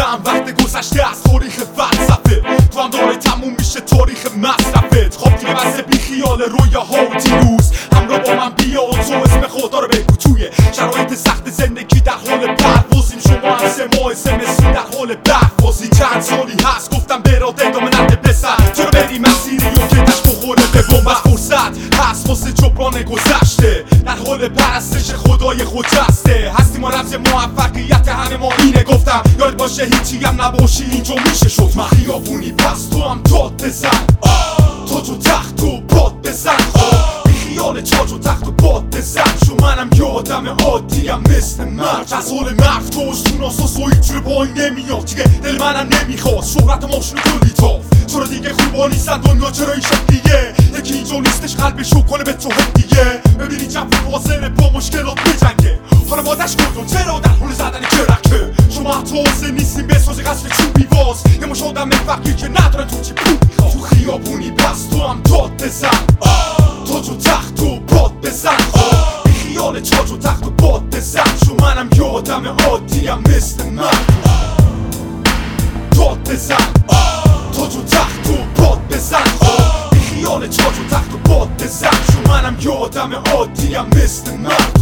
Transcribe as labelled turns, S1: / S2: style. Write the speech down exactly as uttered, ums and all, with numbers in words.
S1: چند وقت گذشته از تاریخ فلسفه، تو هم داره تموم میشه تاریخ مصرفت. خب دیگه بس بی خیال رویاها و دیروز، همراه با من بیا و تو اسم خدا رو بگو. توی شرایط سخت زندگی در حال پروازیم، شما هم سه ماه زمستون در حال برفازی. چند سالی هست گفتم برات ادامه نده پسر، چرا بری مسیری و که دشت بخوره به بمب. فرصت هست واسه جبران گذشته، در حال پرستش خدای خجسته. هستیم و رمز موفقیت همه ما اینه، گفتم یاد باشه هیچی هم نباشی اینجا میشه شد. من خیابونی پس تو هم داد بزن، تاج و تخت و باد بزن. بی خیال تاج و تخت و باد بزن، چون منم یه آدم عادیم مثل مرد. از حال مرد توشون آساس و هیچ رو پای نمیاد دیگه، دل منم نمیخواد شهرت ماشون کلی تاف. چرا دیگه خوبا نیستن دنیا، چرا این شکلیه؟ یکی اینجا نیستش قلبشو کنه به تو دیگه. ببینی جفت حاضره با مشکلات بجنگه، حالا مادش کردون چرا در حال زدن کرکه. شما حتی حاضر نیستیم بسازی قصر چوبی باز، یه مش آدم فقیر که نداره تو چی پول میخواد. تو خیابونی پس تو هم داد بزن، تاج و تخت و باد بزن. بی خیال تاج و تخت و باد بزن، چون منم یه آدم عادیم مثل مرد. داد بزن، تاج و تخت و باد بزن. بی خیال تاج و تخت و باد بزن، چون منم یه آدم عادیم مثل مرد.